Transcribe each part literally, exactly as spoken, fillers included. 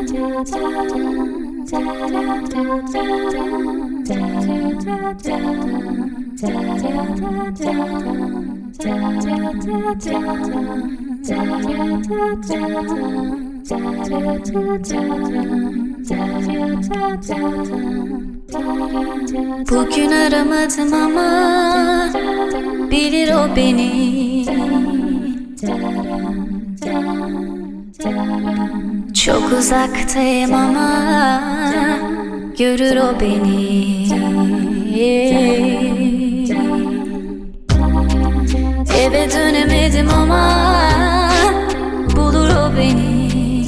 Bugün aramadım ama bilir o beni. Çok uzaktayım ama görür o beni. Eve dönemedim ama bulur o beni.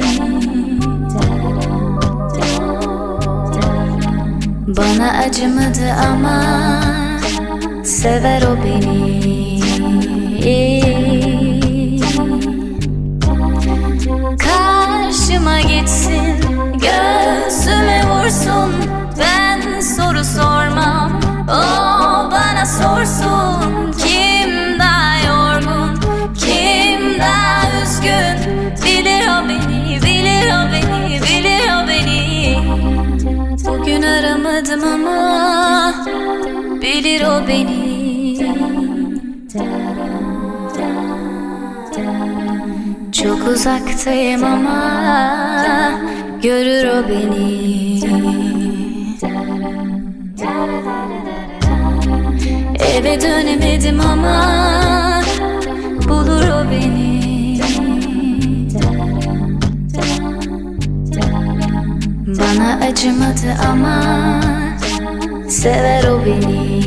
Bana acımadı ama sever o beni. Karşıma gitsin, göğsüme vursun. Ben soru sormam, o bana sorsun. Kim daha yorgun, kim daha üzgün? Bilir o beni, bilir o beni, bilir o beni. Bugün aramadım ama bilir o beni. Çok uzaktayım ama görür o beni. Eve dönemedim ama bulur o beni. Bana acımadı ama sever o beni.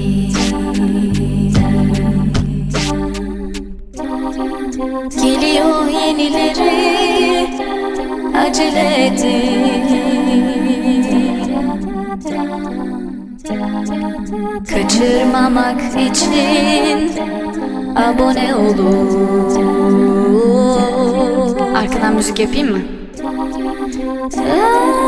Geliyor yenileri, acele edin. Kaçırmamak için abone olun. Arkadan müzik yapayım mı? Aa.